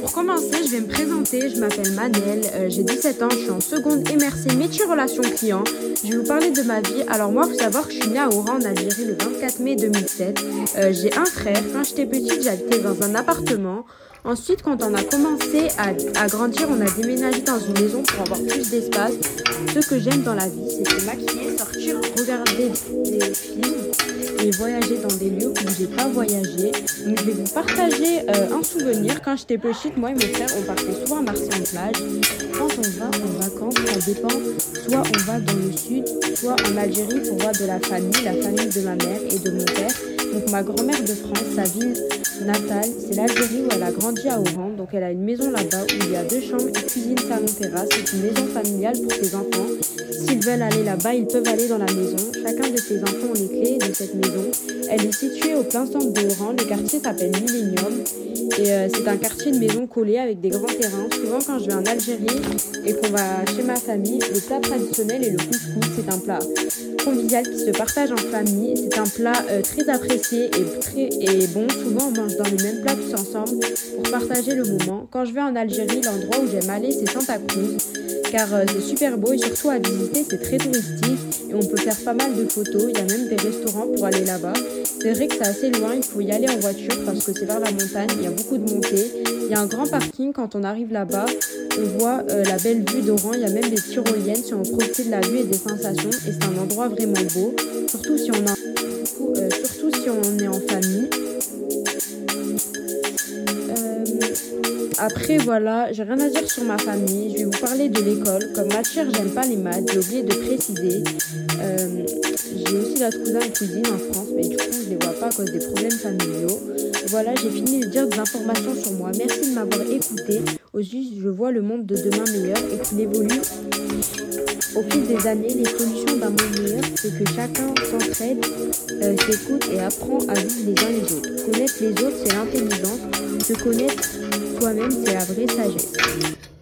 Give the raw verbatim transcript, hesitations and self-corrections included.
Pour commencer, je vais me présenter, je m'appelle Manel, euh, j'ai dix-sept ans, je suis en seconde M R C métier relations clients. Je vais vous parler de ma vie. Alors moi, il faut savoir que je suis née à Oran en Algérie le vingt-quatre mai deux mille sept. Euh, j'ai un frère. Quand j'étais petite, j'habitais dans un appartement. Ensuite, quand on a commencé à, à grandir, on a déménagé dans une maison pour avoir plus d'espace. Ce que j'aime dans la vie, c'est se maquiller, sortir, regarder des films et voyager dans des lieux où j'ai pas voyagé. Donc je vais vous partager euh, un souvenir. Quand j'étais petite, moi et mon frère, on partait souvent à Marseille en plage. Quand on va en vacances, ça dépend. Soit on va dans le sud, soit en Algérie pour voir de la famille, la famille de ma mère et de mon père. Donc ma grand-mère de France, sa ville natale, c'est l'Algérie où elle a grandi à Oran. Donc elle a une maison là-bas où il y a deux chambres, une cuisine, salon, terrasse. C'est une maison familiale pour ses enfants. S'ils veulent aller là-bas, ils peuvent aller dans la maison. Chacun de ses enfants ont les clés de cette maison. Elle est située au plein centre d'Oran. Le quartier s'appelle Millennium. Et euh, c'est un quartier de maisons collées avec des grands terrains. Souvent quand je vais en Algérie et qu'on va chez ma famille, le plat traditionnel est le couscous. C'est un plat convivial qui se partage en famille. C'est un plat euh, très apprécié et, très, et bon. Souvent on mange dans le même plat tous ensemble pour partager le moment. Quand je vais en Algérie, l'endroit où j'aime aller, c'est Santa Cruz. Car euh, c'est super beau et surtout à visiter, c'est très touristique et on peut faire pas mal de photos. Il y a même des restaurants pour aller là-bas. C'est vrai que c'est assez loin, il faut y aller en voiture parce que c'est vers la montagne, il y a beaucoup de montées. Il y a un grand parking, quand on arrive là-bas, on voit euh, la belle vue d'Oran. Il y a même des tyroliennes si on profite de la vue et des sensations et c'est un endroit vraiment beau, surtout si on, a, euh, surtout si on est en famille. Après voilà, j'ai rien à dire sur ma famille, je vais vous parler de l'école. Comme matière, j'aime pas les maths, j'ai oublié de préciser. Euh, j'ai aussi d'autres cousins et cousines en France, mais du coup je les vois pas à cause des problèmes familiaux. Voilà, j'ai fini de dire des informations sur moi. Merci de m'avoir écouté. Au juste, je vois le monde de demain meilleur et qu'il évolue au fil des années. Les solutions d'un monde meilleur, c'est que chacun s'entraide, euh, s'écoute et apprend à vivre les uns les autres. Connaître les autres, c'est l'intelligence. Se connaître soi-même, c'est la vraie sagesse.